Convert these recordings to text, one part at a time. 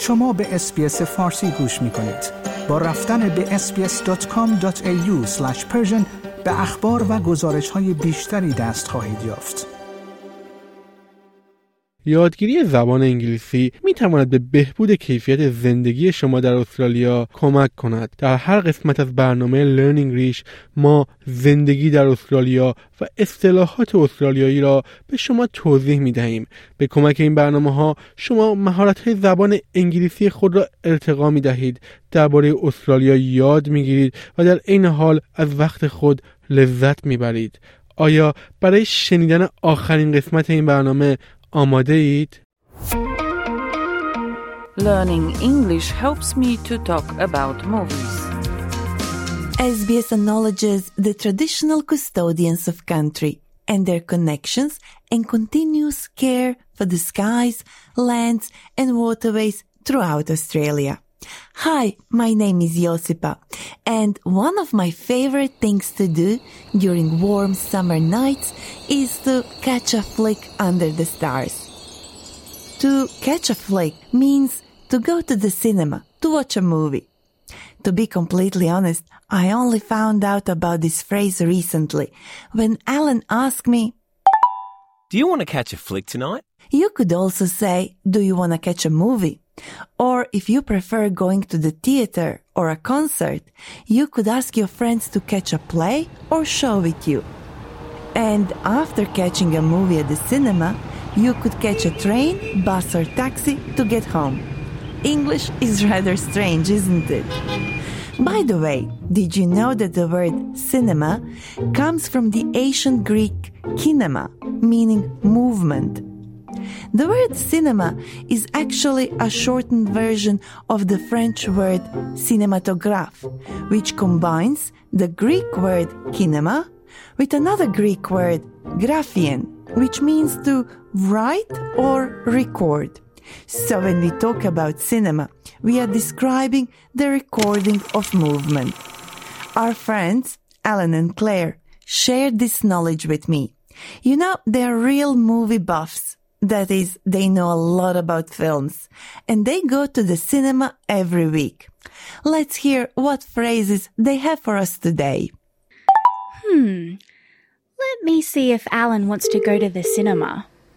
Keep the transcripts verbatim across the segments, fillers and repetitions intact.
شما به اس‌بی‌اس فارسی گوش می‌کنید. با رفتن به اس بی اس دات کام دات ای یو اسلش پرشن به اخبار و گزارش‌های بیشتری دست خواهید یافت. یادگیری زبان انگلیسی می تواند به بهبود کیفیت زندگی شما در استرالیا کمک کند. در هر قسمت از برنامه لرنینگ ریش ما زندگی در استرالیا و اصطلاحات استرالیایی را به شما توضیح می دهیم. به کمک این برنامه ها شما مهارت‌های زبان انگلیسی خود را ارتقا می دهید، درباره استرالیا یاد می گیرید و در عین حال از وقت خود لذت می برید. آیا برای شنیدن آخرین قسمت این برنامه آماده اید؟ Learning English helps me to talk about movies. S B S acknowledges the traditional custodians of country and their connections and continuous care for the skies, lands and waterways throughout Australia. Hi, my name is Josipa, and one of my favorite things to do during warm summer nights is to catch a flick under the stars. To catch a flick means to go to the cinema to watch a movie. To be completely honest, I only found out about this phrase recently when Alan asked me, "Do you want to catch a flick tonight?" You could also say, "Do you want to catch a movie?" Or if you prefer going to the theater or a concert, you could ask your friends to catch a play or show with you. And after catching a movie at the cinema, you could catch a train, bus or taxi to get home. English is rather strange, isn't it? By the way, did you know that the word cinema comes from the ancient Greek kinema, meaning movement? The word cinema is actually a shortened version of the French word cinématographe, which combines the Greek word kinema with another Greek word graphien, which means to write or record. So when we talk about cinema, we are describing the recording of movement. Our friends, Alan and Claire, shared this knowledge with me. You know, they are real movie buffs. That is, they know a lot about films, and they go to the cinema every week. Let's hear what phrases they have for us today. Hmm. Let me see if Alan wants to go to the cinema.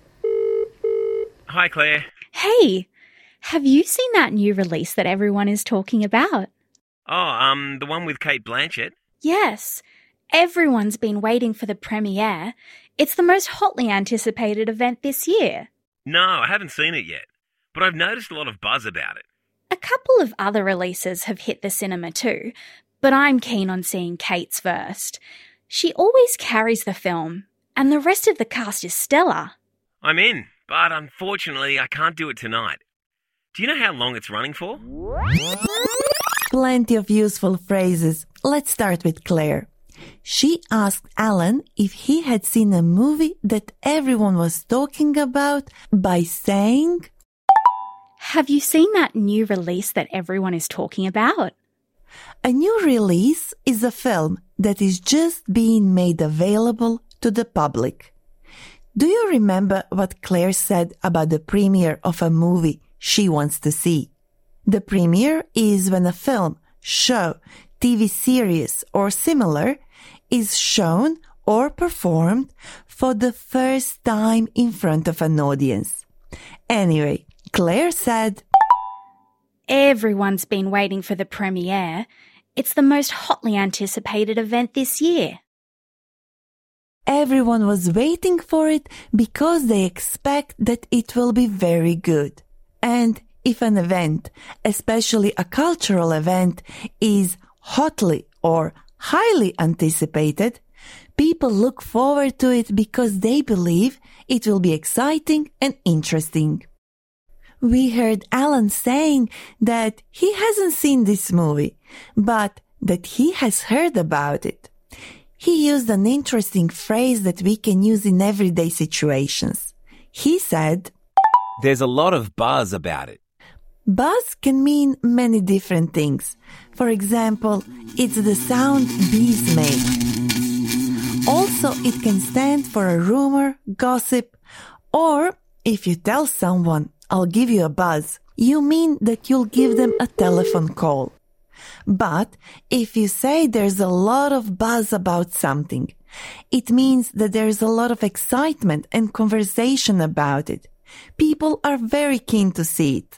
Hi, Claire. Hey, have you seen that new release that everyone is talking about? Oh, um, the one with Kate Blanchett? Yes. Everyone's been waiting for the premiere. It's the most hotly anticipated event this year. No, I haven't seen it yet, but I've noticed a lot of buzz about it. A couple of other releases have hit the cinema too, but I'm keen on seeing Kate's first. She always carries the film, and the rest of the cast is stellar. I'm in, but unfortunately I can't do it tonight. Do you know how long it's running for? Plenty of useful phrases. Let's start with Claire. She asked Alan if he had seen a movie that everyone was talking about by saying, Have you seen that new release that everyone is talking about? A new release is a film that is just being made available to the public. Do you remember what Claire said about the premiere of a movie she wants to see? The premiere is when a film, show, T V series or similar is shown or performed for the first time in front of an audience. Anyway, Claire said, Everyone's been waiting for the premiere. It's the most hotly anticipated event this year. Everyone was waiting for it because they expect that it will be very good. And if an event, especially a cultural event, is hotly or highly anticipated, people look forward to it because they believe it will be exciting and interesting. We heard Alan saying that he hasn't seen this movie, but that he has heard about it. He used an interesting phrase that we can use in everyday situations. He said, There's a lot of buzz about it. Buzz can mean many different things. For example, it's the sound bees make. Also, it can stand for a rumor, gossip, or if you tell someone, I'll give you a buzz, you mean that you'll give them a telephone call. But if you say there's a lot of buzz about something, it means that there's a lot of excitement and conversation about it. People are very keen to see it.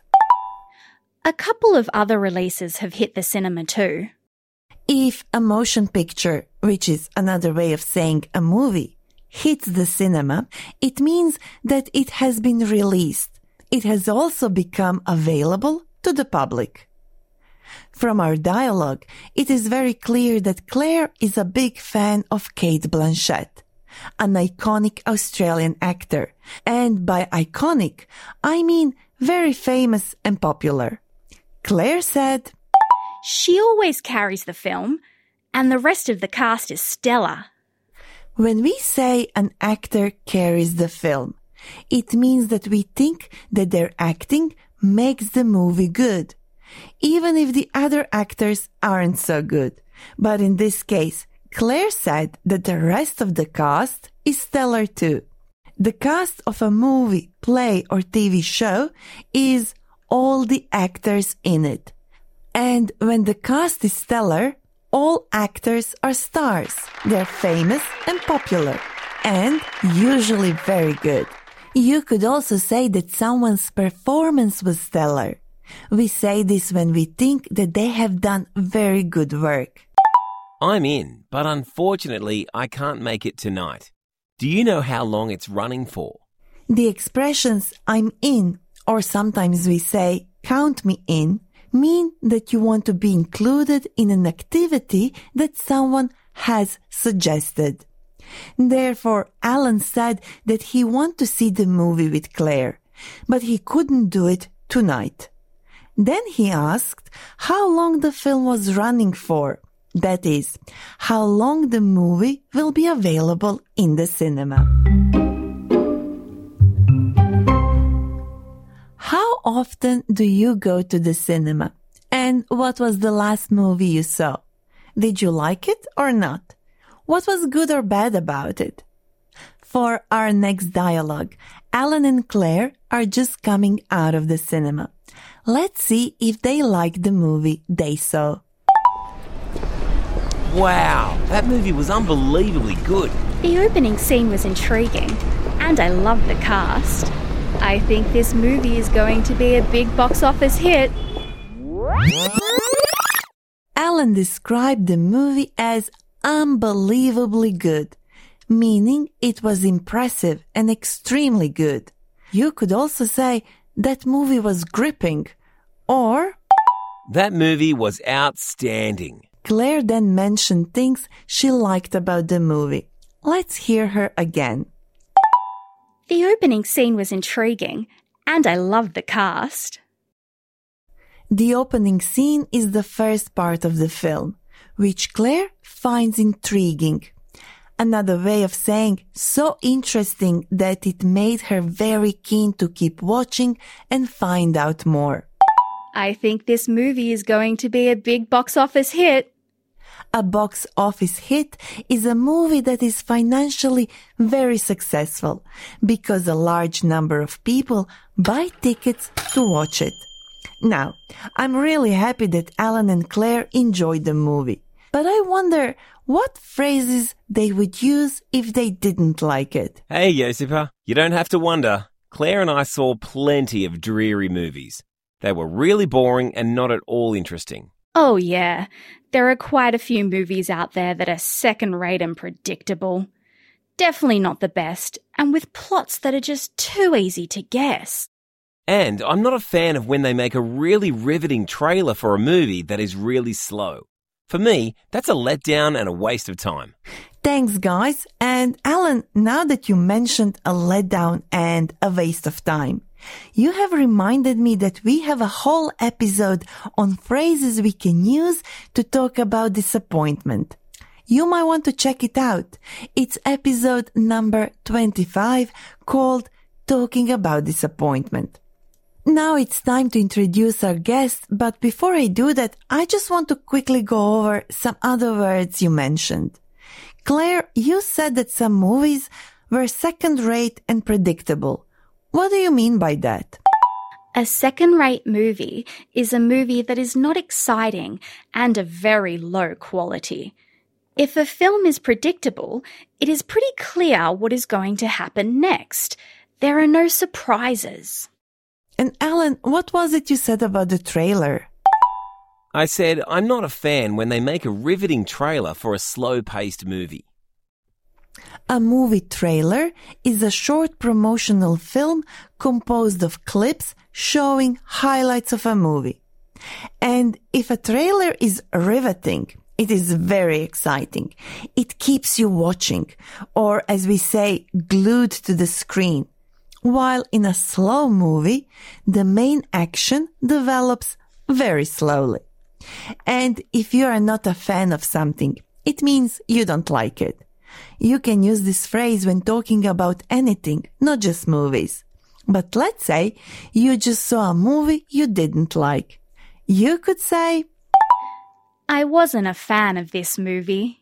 A couple of other releases have hit the cinema too. If a motion picture, which is another way of saying a movie, hits the cinema, it means that it has been released. It has also become available to the public. From our dialogue, it is very clear that Claire is a big fan of Cate Blanchett, an iconic Australian actor. And by iconic, I mean very famous and popular. Claire said, She always carries the film, and the rest of the cast is stellar. When we say an actor carries the film, it means that we think that their acting makes the movie good, even if the other actors aren't so good. But in this case, Claire said that the rest of the cast is stellar too. The cast of a movie, play, or T V show is all the actors in it. And when the cast is stellar, all actors are stars. They're famous and popular, and usually very good. You could also say that someone's performance was stellar. We say this when we think that they have done very good work. I'm in, but unfortunately I can't make it tonight. Do you know how long it's running for? The expressions I'm in, or sometimes we say count me in, mean that you want to be included in an activity that someone has suggested. Therefore, Alan said that he wanted to see the movie with Claire, but he couldn't do it tonight. Then he asked how long the film was running for. That is, how long the movie will be available in the cinema. How often do you go to the cinema? And what was the last movie you saw? Did you like it or not? What was good or bad about it? For our next dialogue, Alan and Claire are just coming out of the cinema. Let's see if they like the movie they saw. Wow, that movie was unbelievably good. The opening scene was intriguing, and I loved the cast. I think this movie is going to be a big box office hit. Alan described the movie as unbelievably good, meaning it was impressive and extremely good. You could also say that movie was gripping, or that movie was outstanding. Claire then mentioned things she liked about the movie. Let's hear her again. The opening scene was intriguing, and I loved the cast. The opening scene is the first part of the film, which Claire finds intriguing. Another way of saying so interesting that it made her very keen to keep watching and find out more. I think this movie is going to be a big box office hit. A box office hit is a movie that is financially very successful because a large number of people buy tickets to watch it. Now, I'm really happy that Alan and Claire enjoyed the movie, but I wonder what phrases they would use if they didn't like it. Hey, Josipa, you don't have to wonder. Claire and I saw plenty of dreary movies. They were really boring and not at all interesting. Oh yeah, there are quite a few movies out there that are second-rate and predictable. Definitely not the best, and with plots that are just too easy to guess. And I'm not a fan of when they make a really riveting trailer for a movie that is really slow. For me, that's a letdown and a waste of time. Thanks, guys. And Alan, now that you mentioned a letdown and a waste of time, you have reminded me that we have a whole episode on phrases we can use to talk about disappointment. You might want to check it out. It's episode number twenty-five, called Talking About Disappointment. Now it's time to introduce our guest, but before I do that, I just want to quickly go over some other words you mentioned. Claire, you said that some movies were second-rate and predictable. What do you mean by that? A second-rate movie is a movie that is not exciting and of very low quality. If a film is predictable, it is pretty clear what is going to happen next. There are no surprises. And Alan, what was it you said about the trailer? I said I'm not a fan when they make a riveting trailer for a slow-paced movie. A movie trailer is a short promotional film composed of clips showing highlights of a movie. And if a trailer is riveting, it is very exciting. It keeps you watching, or as we say, glued to the screen. While in a slow movie, the main action develops very slowly. And if you are not a fan of something, it means you don't like it. You can use this phrase when talking about anything, not just movies. But let's say you just saw a movie you didn't like. You could say, I wasn't a fan of this movie.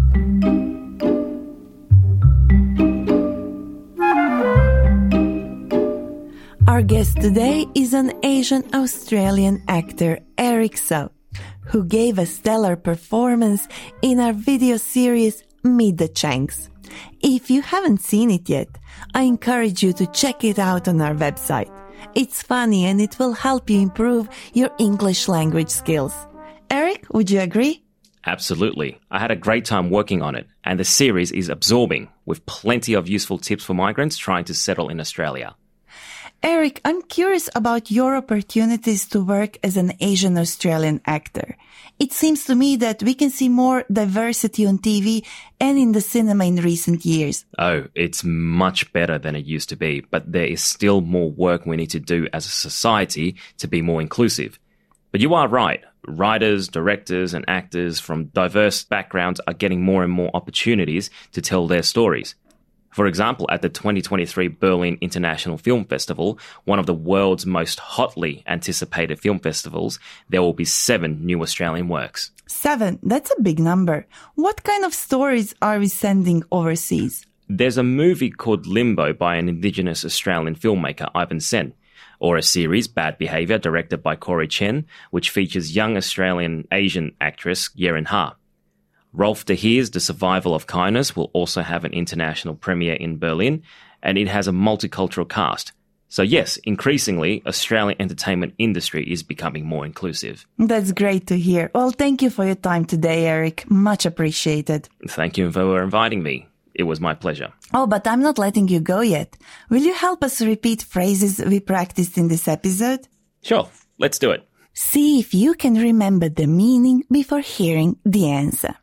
Our guest today is an Asian-Australian actor, Eric So, who gave a stellar performance in our video series Meet the Changs. If you haven't seen it yet, I encourage you to check it out on our website. It's funny and it will help you improve your English language skills. Eric, would you agree? Absolutely. I had a great time working on it, and the series is absorbing, with plenty of useful tips for migrants trying to settle in Australia. Eric, I'm curious about your opportunities to work as an Asian Australian actor. It seems to me that we can see more diversity on T V and in the cinema in recent years. Oh, it's much better than it used to be, but there is still more work we need to do as a society to be more inclusive. But you are right. Writers, directors, and actors from diverse backgrounds are getting more and more opportunities to tell their stories. For example, at the twenty twenty-three Berlin International Film Festival, one of the world's most hotly anticipated film festivals, there will be seven new Australian works. Seven? That's a big number. What kind of stories are we sending overseas? There's a movie called Limbo by an Indigenous Australian filmmaker, Ivan Sen, or a series, Bad Behaviour, directed by Corey Chen, which features young Australian Asian actress Yeren Ha. Rolf de Heer's The Survival of Kindness will also have an international premiere in Berlin, and it has a multicultural cast. So yes, increasingly, Australian entertainment industry is becoming more inclusive. That's great to hear. Well, thank you for your time today, Eric. Much appreciated. Thank you for inviting me. It was my pleasure. Oh, but I'm not letting you go yet. Will you help us repeat phrases we practiced in this episode? Sure, let's do it. See if you can remember the meaning before hearing the answer.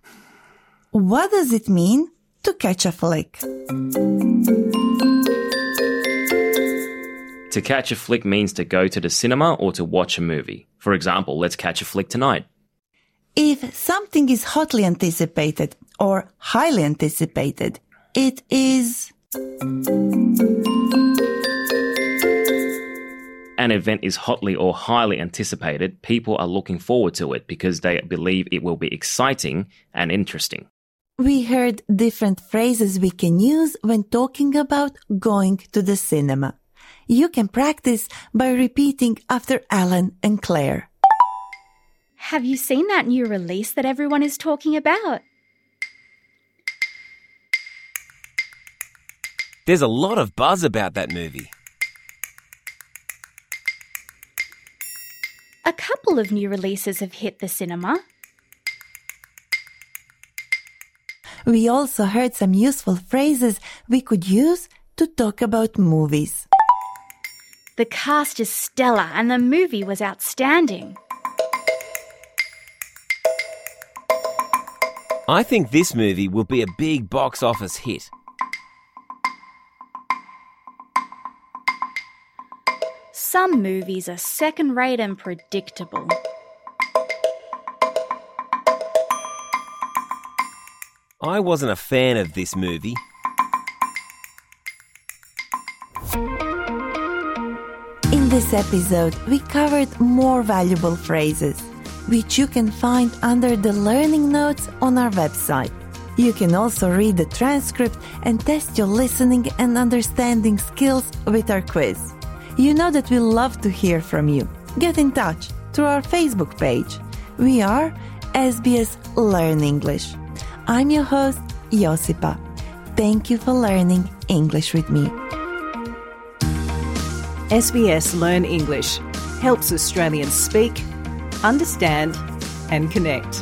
What does it mean to catch a flick? To catch a flick means to go to the cinema or to watch a movie. For example, let's catch a flick tonight. If something is hotly anticipated or highly anticipated, it is... An event is hotly or highly anticipated. People are looking forward to it because they believe it will be exciting and interesting. We heard different phrases we can use when talking about going to the cinema. You can practice by repeating after Alan and Claire. Have you seen that new release that everyone is talking about? There's a lot of buzz about that movie. A couple of new releases have hit the cinema. We also heard some useful phrases we could use to talk about movies. The cast is stellar and the movie was outstanding. I think this movie will be a big box office hit. Some movies are second-rate and predictable. I wasn't a fan of this movie. In this episode, we covered more valuable phrases, which you can find under the learning notes on our website. You can also read the transcript and test your listening and understanding skills with our quiz. You know that we love to hear from you. Get in touch through our Facebook page. We are S B S Learn English. I'm your host, Josipa. Thank you for learning English with me. S B S Learn English helps Australians speak, understand and connect.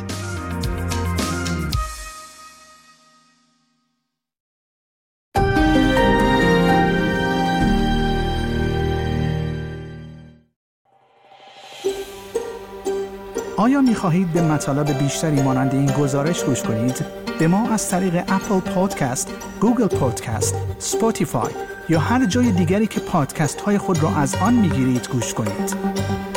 آیا می خواهید به مطالب بیشتری مانند این گزارش گوش کنید؟ به ما از طریق اپل پادکست، گوگل پادکست، اسپاتیفای یا هر جای دیگری که پادکست های خود را از آن می گیرید گوش کنید.